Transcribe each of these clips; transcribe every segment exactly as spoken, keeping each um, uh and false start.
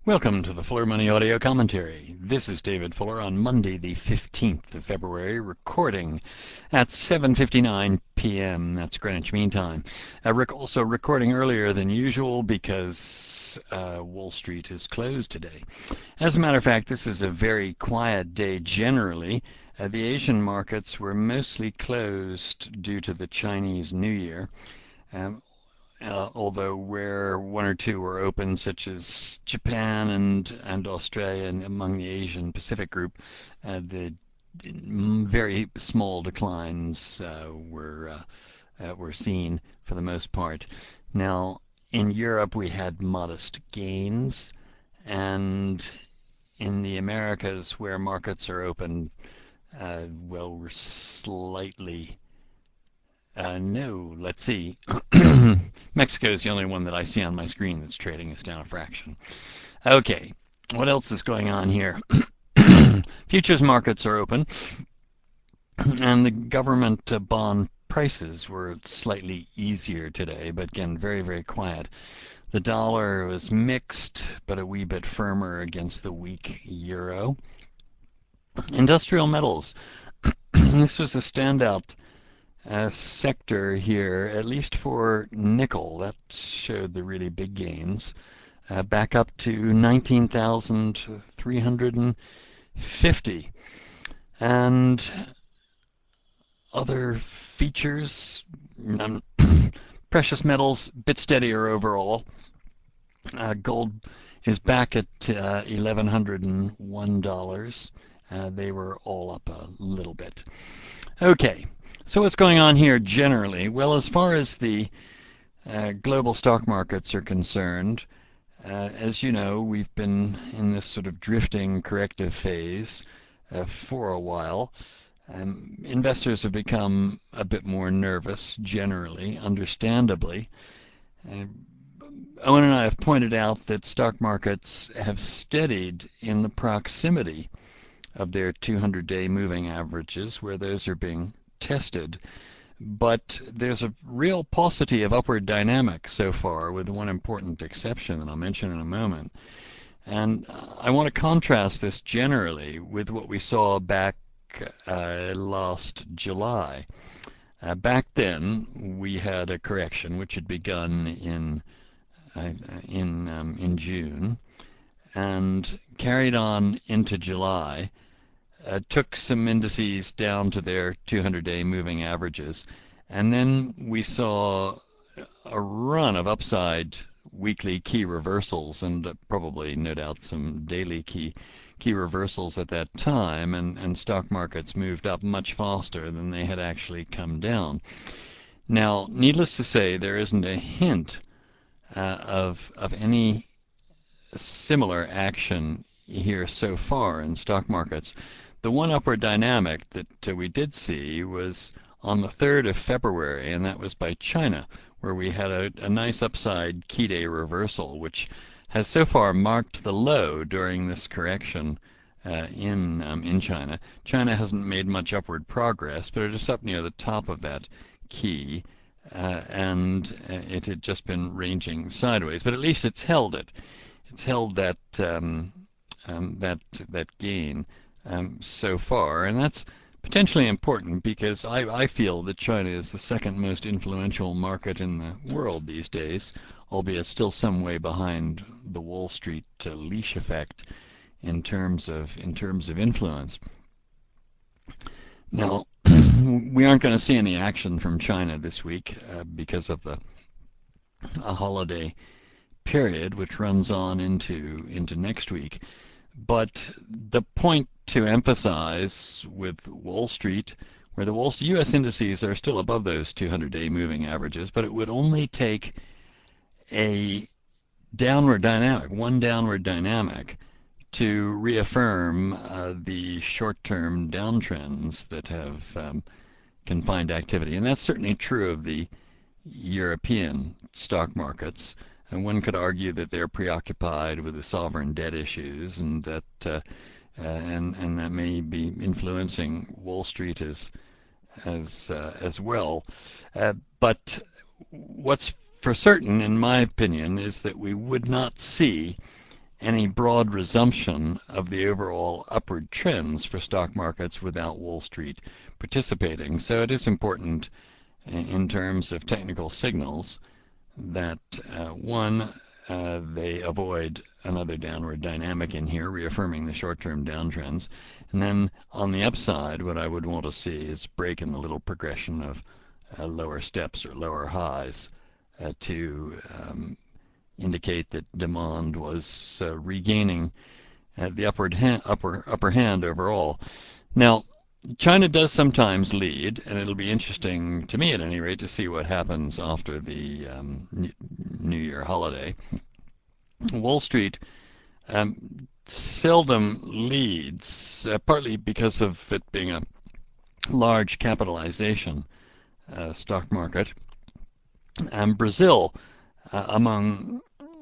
Welcome to the Fuller Money Audio Commentary. This is David Fuller on Monday, the fifteenth of February, recording at seven fifty-nine p m That's Greenwich Mean Time. Uh, Rick also recording earlier than usual because uh, Wall Street is closed today. As a matter of fact, this is a very quiet day generally. Uh, the Asian markets were mostly closed due to the Chinese New Year. Um, uh, although where one or two were open, such as Japan and, and Australia and among the Asian Pacific group, uh, the very small declines uh, were uh, uh, were seen for the most part. Now, in Europe, we had modest gains, and in the Americas, where markets are open, uh, well, we're slightly uh, no, let's see. Mexico is the only one that I see on my screen that's trading us down a fraction. Okay, what else is going on here? Futures markets are open, and the government uh, bond prices were slightly easier today, but again, very, very quiet. The dollar was mixed, but a wee bit firmer against the weak euro. Industrial metals. This was a standout uh, sector here, at least for nickel. That showed the really big gains, uh, back up to nineteen thousand three hundred fifty. And other features, um, precious metals, a bit steadier overall. Uh, gold is back at uh, eleven oh one dollars. Uh, they were all up a little bit. Okay, so what's going on here generally? Well, as far as the uh, global stock markets are concerned, uh, as you know, we've been in this sort of drifting corrective phase uh, for a while. Um, investors have become a bit more nervous generally, understandably. Uh, Owen and I have pointed out that stock markets have steadied in the proximity of their two hundred day moving averages, where those are being tested. But there's a real paucity of upward dynamic so far, with one important exception that I'll mention in a moment. And I want to contrast this generally with what we saw back uh, last July. Uh, back then, we had a correction which had begun in uh, in um, in June and carried on into July. Uh, took some indices down to their two hundred day moving averages, and then we saw a run of upside weekly key reversals, and uh, probably, no doubt, some daily key key reversals at that time, and, and stock markets moved up much faster than they had actually come down. Now, needless to say, there isn't a hint uh, of of any similar action here so far in stock markets. The one upward dynamic that uh, we did see was on the third of February, and that was by China, where we had a, a nice upside key day reversal, which has so far marked the low during this correction uh, in um, in China. China hasn't made much upward progress, but it is up near the top of that key, uh, and uh, it had just been ranging sideways, but at least it's held it. It's held that um, um, that that gain um, so far, and that's potentially important because I, I feel that China is the second most influential market in the world these days, albeit still some way behind the Wall Street uh, leash effect in terms of in terms of influence. Now, we aren't going to see any action from China this week uh, because of the a holiday period, which runs on into into next week. But the point to emphasize with Wall Street, where the Wall U S indices are still above those two hundred day moving averages, but it would only take a downward dynamic, one downward dynamic, to reaffirm uh, the short-term downtrends that have um, confined activity. And that's certainly true of the European stock markets. And one could argue that they're preoccupied with the sovereign debt issues, and that uh, uh, and and that may be influencing Wall Street as as uh, as well. Uh, but what's for certain, in my opinion, is that we would not see any broad resumption of the overall upward trends for stock markets without Wall Street participating. So it is important in terms of technical signals that uh, one, uh, they avoid another downward dynamic in here, reaffirming the short-term downtrends. And then on the upside, what I would want to see is break in the little progression of uh, lower steps or lower highs uh, to um, indicate that demand was uh, regaining uh, the upward ha- upper upper hand overall. Now, China does sometimes lead, and it'll be interesting to me, at any rate, to see what happens after the um, New Year holiday. Wall Street um, seldom leads, uh, partly because of it being a large capitalization uh, stock market. And Brazil, uh, among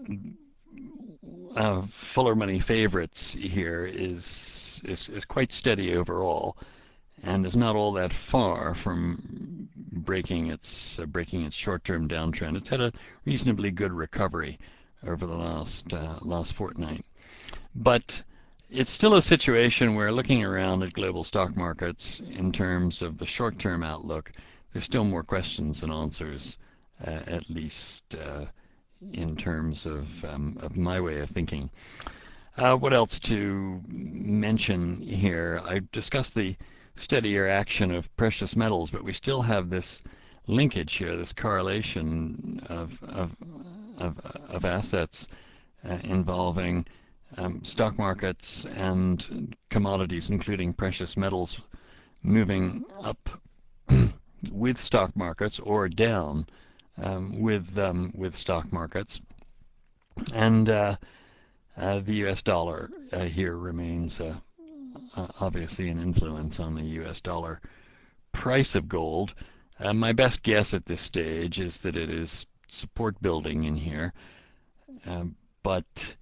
uh, fuller money favorites here, is, is is quite steady overall, and is not all that far from breaking its uh, breaking its short-term downtrend. It's had a reasonably good recovery over the last uh, last fortnight, but it's still a situation where, looking around at global stock markets in terms of the short-term outlook, there's still more questions than answers, uh, at least uh, in terms of um, of my way of thinking. Uh, what else to mention here? I discussed the steadier action of precious metals, but we still have this linkage here, this correlation of of of, of assets uh, involving um, stock markets and commodities, including precious metals, moving up with stock markets or down um, with um, with stock markets, and uh, uh, the U S dollar uh, here remains uh, uh, obviously an influence on the U S dollar price of gold. Uh, my best guess at this stage is that it is support building in here, uh, but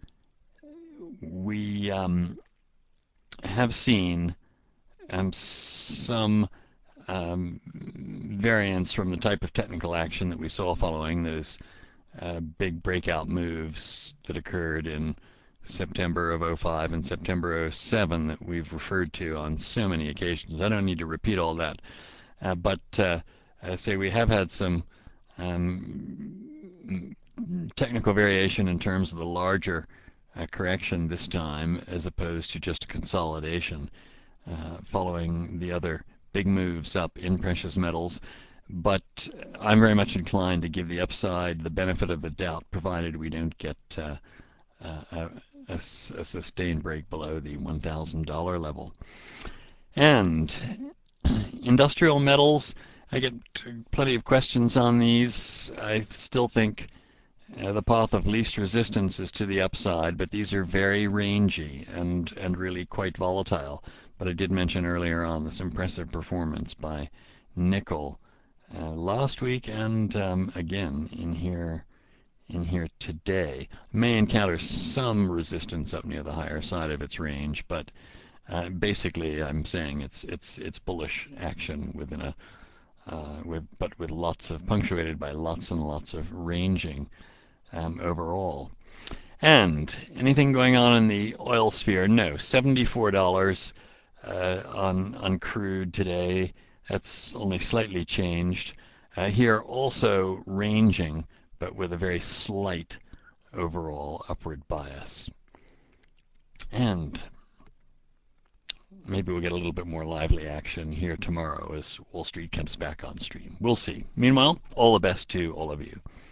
we um, have seen um, some um, variance from the type of technical action that we saw following those uh, big breakout moves that occurred in September of oh five and September oh seven that we've referred to on so many occasions. I don't need to repeat all that, uh, but uh, I say we have had some um, technical variation in terms of the larger uh, correction this time, as opposed to just a consolidation uh, following the other big moves up in precious metals. But I'm very much inclined to give the upside the benefit of the doubt, provided we don't get uh, a, a, a sustained break below the one thousand dollar level. And industrial metals, I get plenty of questions on these. I still think uh, the path of least resistance is to the upside, but these are very rangy and, and really quite volatile. But I did mention earlier on this impressive performance by nickel uh, last week, and um, again in here in here today. May encounter some resistance up near the higher side of its range, but uh, basically I'm saying it's it's it's bullish action within a uh, with but with lots of punctuated by lots and lots of ranging um, overall. And anything going on in the oil sphere? No, seventy-four dollars uh, on on crude today. That's only slightly changed. Uh, here also ranging, but with a very slight overall upward bias. And maybe we'll get a little bit more lively action here tomorrow as Wall Street comes back on stream. We'll see. Meanwhile, all the best to all of you.